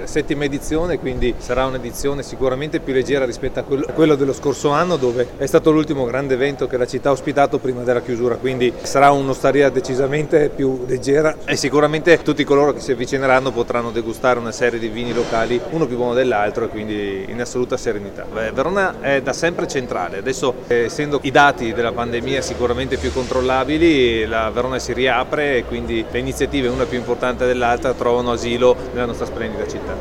settima edizione, quindi sarà un'edizione sicuramente più leggera rispetto a quello dello scorso anno, dove è stato l'ultimo grande evento che la città ha ospitato prima della chiusura, quindi sarà un'osteria decisamente più leggera e sicuramente tutti coloro che si avvicineranno potranno degustare una serie di vini locali, uno più buono dell'altro, e quindi in assoluta serenità. Verona è da sempre centrale, adesso essendo i dati della pandemia sicuramente più controllabili, la Verona si riapre e quindi le iniziative, una più importante dell'altra, trovano asilo nella nostra splendida città.